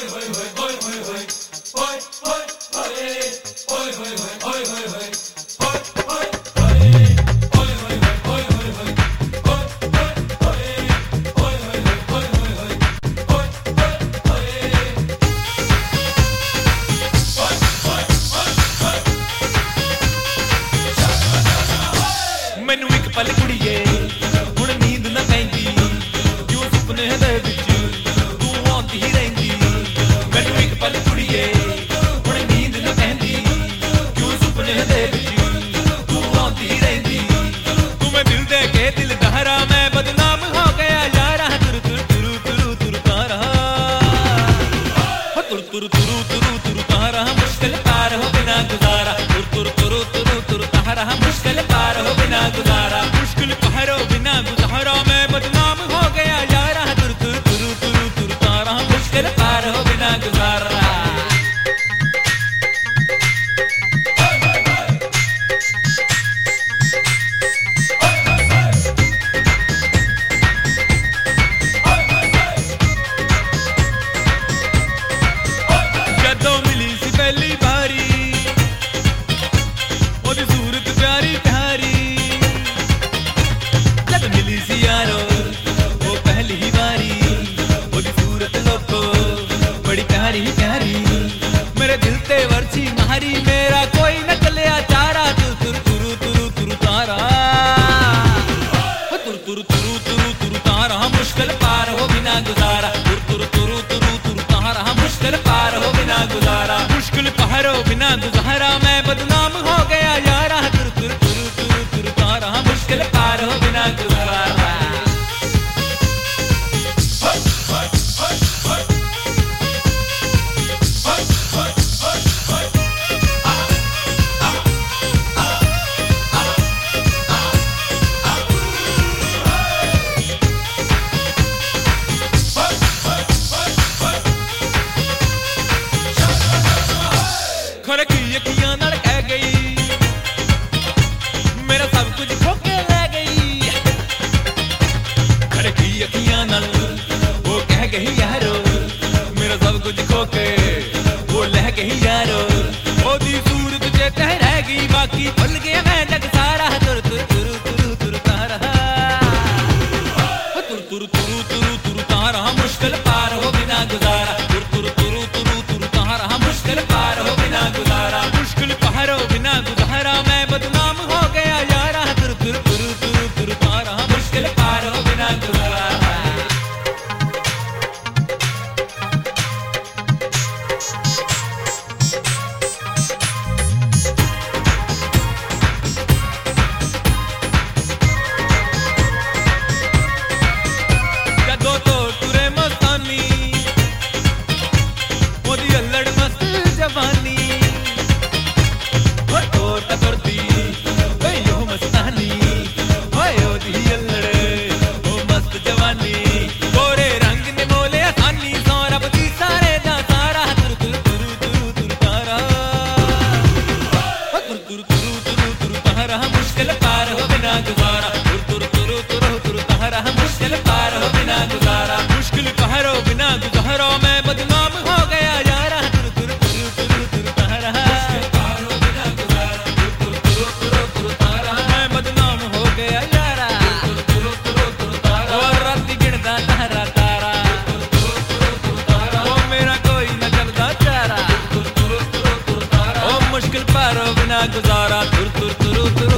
मैनू एक पल कुड़िए हुण नींद ना पैंदी, क्यों सुपने दे विच तू आंदी ही रहिंदी। मैनू एक पल कुड़िए हुण नींद ना पैंदी, क्यों सुपने दे विच तू आंदी ही रहिंदी। तू मैं दिल दे के दिल दहरा, मैं बदनाम हो गया यारा। तुर तुर तुरू तुरू तुर तारा, तुर तुर तुरू तुरू तुर तारा, मुश्किल पार हो बिना गुजारा। तुर तुर तुरू तुरू तुर तारा, मुश्किल पार हो बिना गुजारा। मुश्किल पहरो बिना गुजारा, मैं बदनाम हो गया यारा। तुर तुर तुरू तुरू तुर तारा, मुश्किल पार हो बिना गुजारा। जदों मिली सी पहली बारी, ओदी सूरत प्यारी प्यारी। जद मिली सी यारो वो पहली ही बारी, ओदी सूरत लोको बड़ी प्यारी प्यारी। मेरे दिल ते वर्ची मारी, मेरा कोई न चलिया चारा। तुर तुर तुरू तुरू तुरू तारा, तुर तुर तुरू तुरू तुरू तारा, मुश्किल पार हो बिना गुजारा। तुर तुर तुरू तुरू तुरू तारा, मुश्किल पार हो बिना गुजारा। मुश्किल पार हो बिना गुजारा, मैं बदनाम हो गया यारा। तुर तुर तुरू तुरू तुरू तारा, मुश्किल पार हो बिना गुजारा। खड़की अखियां नाल कह गई, मेरा सब कुछ खो के ले गई। खड़की अखियां नाल वो कह गई यारो, मेरा सब कुछ खो के वो ले गई यारो। ओदी सूरत चेते रह गई, बाकी भुल गया मैं जग सारा। तुर तुर तुरू तुरू तुरू तारा, तुर तुर तुरू तुरू तुरू तारा, मुश्किल पार हो बिना गुजारा। तुर तुर तुरू तुरू तुरू तारा, मुश्किल पार हो बिना गुजारा। मुश्किल पार हो बिना गुजारा, मैं बदनाम हो गया यारा। तुर तुर तुरू तुरू तुरू तारा, मुश्किल पार हो बिना गुजारा। जदों तो तुरे मस्तानी, ओदी अल्लड़ मस्त जवानी। तो टकरती यो मस्तानी, ओदी अल्लड़ ओ मस्त जवानी। गोरे रंग ने मोले आसानी, सौरभ दी सारे दा सारा। तुर तुर तुरू तुरू तुरू तारा, तुर तुर तुरू तुरू तुरू तारा, मुश्किल पार हो बिना गुजारा। तुर तुर तुरू तुरू तुरू तारा, मुश्किल पार हो बिना गुजारा। मुश्किल पार हो बिना गुजारा, मैं बदनाम हो गया यारा। तुर तुर तुरू तुरू तुरू तारा, मुश्किल पार हो बिना गुजारा। तुर तुर तुरू तुरू तुरू तारा, मैं बदनाम हो गया यारा। तुर तुर तुरू तुरू तारा, और राती गिनदा तारा तारा। तुर तुर तुरू तुरू तारा, ओ मेरा कोई न करदा चारा। तुर तुर तुरू तुरू तारा, ओ मुश्किल पार हो बिना गुजारा। तुर तुर तुरू तुरू